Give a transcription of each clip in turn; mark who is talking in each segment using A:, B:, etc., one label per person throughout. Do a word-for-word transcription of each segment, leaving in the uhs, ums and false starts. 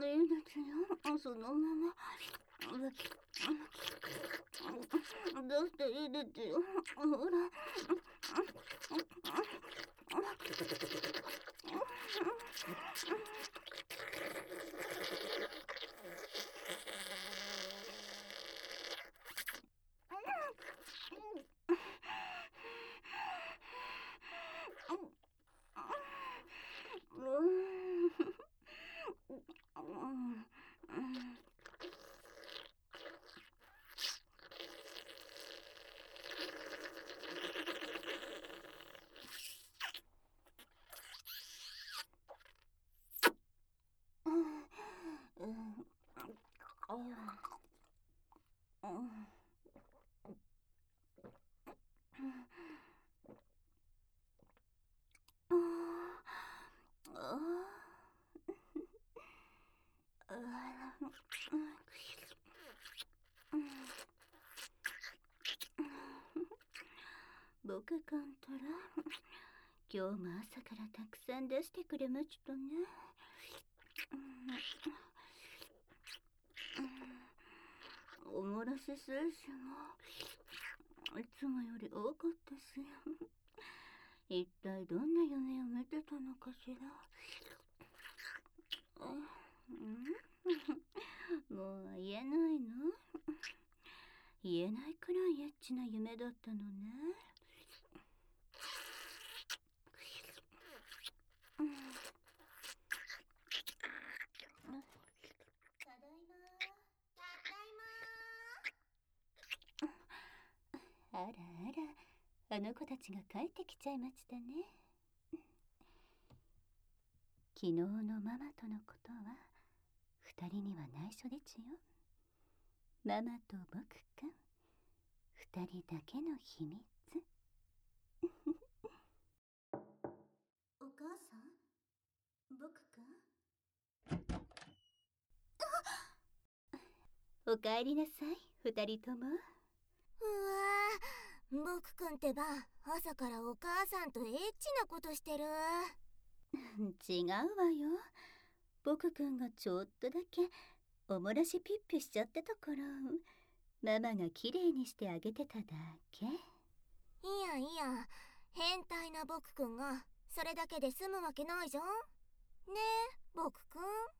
A: いいですよ、そのまま。出していいですよ、ほら。僕くんたら今日も朝からたくさん出してくれましたね。おもらし精子もいつもより多かったし、一体どんな夢を見てたのかしら。もう言えないの？言えないくらいエッチな夢だったのね。ただいま。ただいま。あらあら、あの子たちが帰ってきちゃいましたね。昨日のママとのことは二人には内緒でちよ。ママと僕くん、二人だけの秘密。お母さん、僕くん。おかえりなさい、二人とも。
B: うわー、僕くんってば朝からお母さんとエッチなことしてる。
A: 違うわよ。僕くんがちょっとだけおもらしピッピしちゃってたから、ママがきれいにしてあげてただけ。い
B: やいや、変態な僕くんがそれだけで済むわけないじゃん。ねえ、僕くん。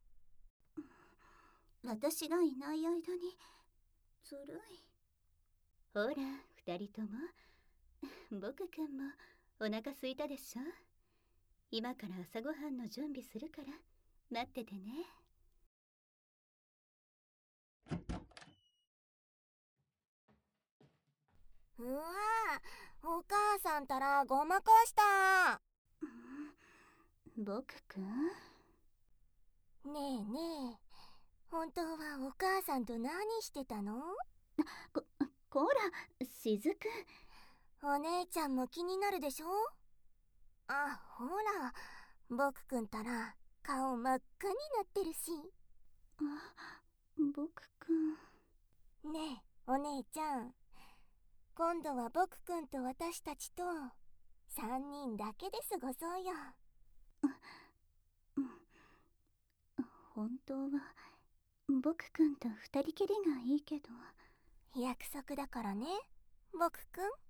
A: 私がいない間にずるい。ほら、二人とも、僕くんもお腹すいたでしょ。今から朝ごはんの準備するから待っててね。
B: うわー、お母さんたらごまかした。
A: 僕くん。
B: ねえねえ、本当はお母さんと何してたの？
A: こ、こら、しずく。
B: お姉ちゃんも気になるでしょ？あ、ほら、僕くんたら顔真っ赤になってるし。
A: あ、僕くん。
B: ねえ、お姉ちゃん。今度は僕くんと私たちと三人だけで過ごそうよ。
A: 本当は僕くんと二人きりがいいけど。
B: 約束だからね、僕くん。